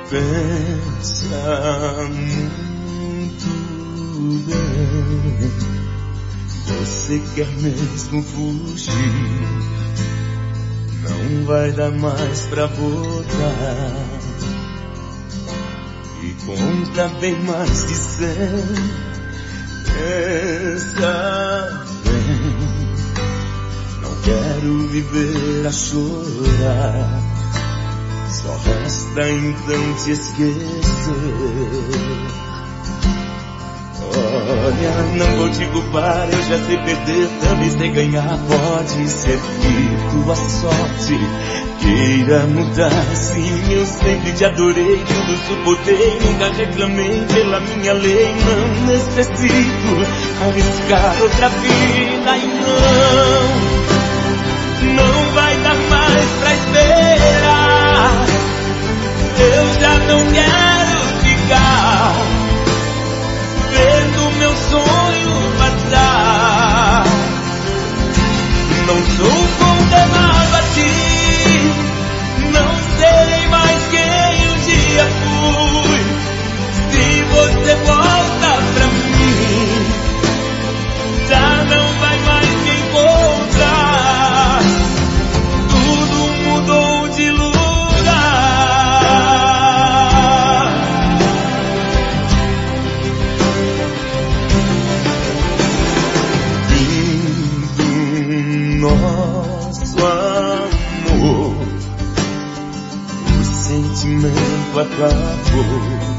Pensa muito bem. Você quer mesmo fugir? Não vai dar mais pra botar. E conta bem mais de 100. Pensa bem. Não quero viver a chorar. Só resta então te esquecer. Olha, não vou te culpar, eu já sei perder, também sei ganhar. Pode ser que tua sorte queira mudar. Sim, eu sempre te adorei, tudo suportei, nunca reclamei pela minha lei. Não necessito arriscar outra vida e não vai dar mais pra esperar. Eu já não quero ficar vendo meu sonho passar. Não sou condenado a ti, não serei mais quem um dia fui. Se você volta pra mim, já não vai mais me encontrar. Tudo mudou de lugar. Nosso amor, o sentimento acabou.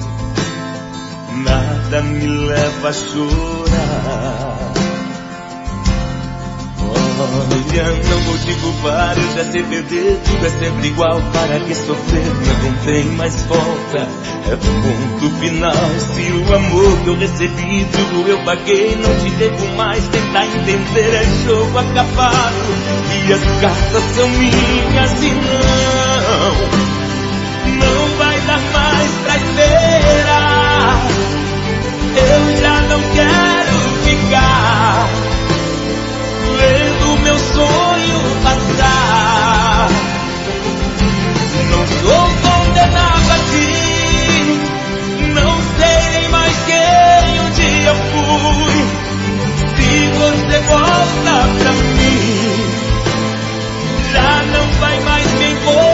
Nada me leva a chorar. Olha, não vou te culpar, eu já sei perder. Tudo é sempre igual, para que sofrer? Não tem mais volta, é ponto final. Se o amor que eu recebi, tudo eu paguei, não te devo mais. Tentar entender, é jogo acabado e as cartas são minhas. E não vai dar mais pra esperar. Eu já não quero ficar vendo meu sonho passar. Não sou condenado a ti, não serei mais quem um dia fui. Se você volta pra mim, já não vai mais me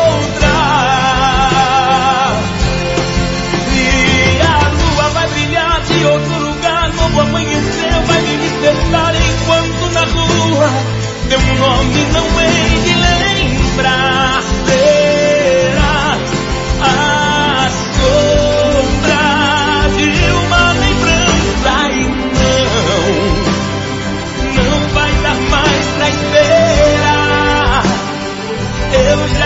encontrar. E a lua vai brilhar de outro lugar, novo amanhecer vai me despertar. Enquanto na rua teu nome não hei de lembrar. Será a sombra de uma lembrança. E não vai dar mais pra esperar. Eu já